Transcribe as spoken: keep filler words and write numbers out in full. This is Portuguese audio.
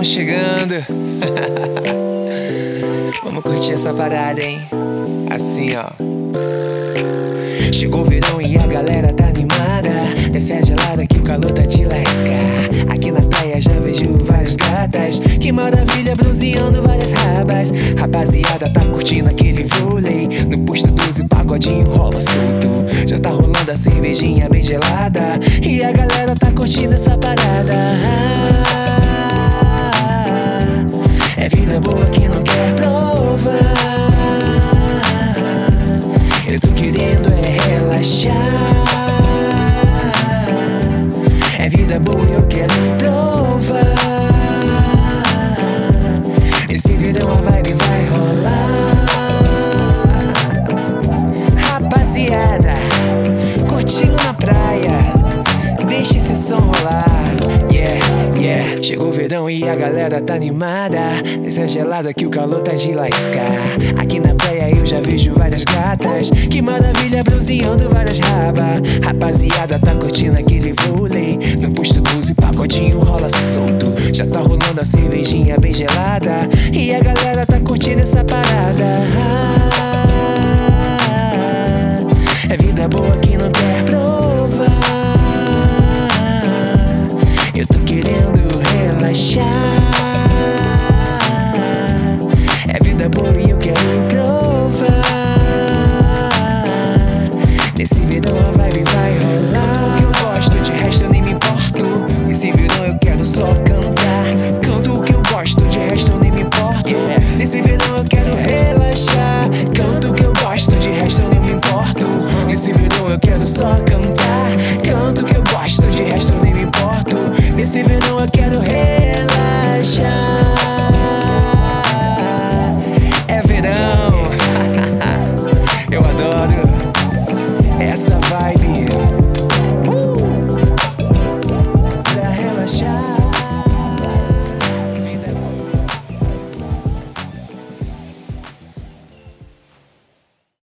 chegando. Vamos curtir essa parada, hein? Assim, ó. Chegou o verão e a galera tá animada. Desce a gelada que o calor tá de lascar. Aqui na praia já vejo várias gatas. Que maravilha, bronzeando várias rabas. Rapaziada tá curtindo aquele vôlei. No posto doze o pagodinho rola solto. Já tá rolando a cervejinha bem gelada. E a galera tá curtindo essa parada. É vida boa que não quer provar. Eu tô querendo é relaxar. É vida boa e eu quero provar. Esse verão a vibe vai rolar. Rapaziada, curtindo na praia, deixa esse som rolar. Yeah, yeah. Chegou o verão e a galera tá animada. Nessa gelada que o calor tá de lascar. Aqui na praia eu já vejo várias gatas. Que maravilha, bronzeando várias rabas. Rapaziada tá curtindo aquele vôlei. No posto doze o pagodinho rola solto. Já tá rolando a cervejinha bem gelada. E a galera tá curtindo essa parada. É vida boa que não quer provar. Eu tô querendo relaxar.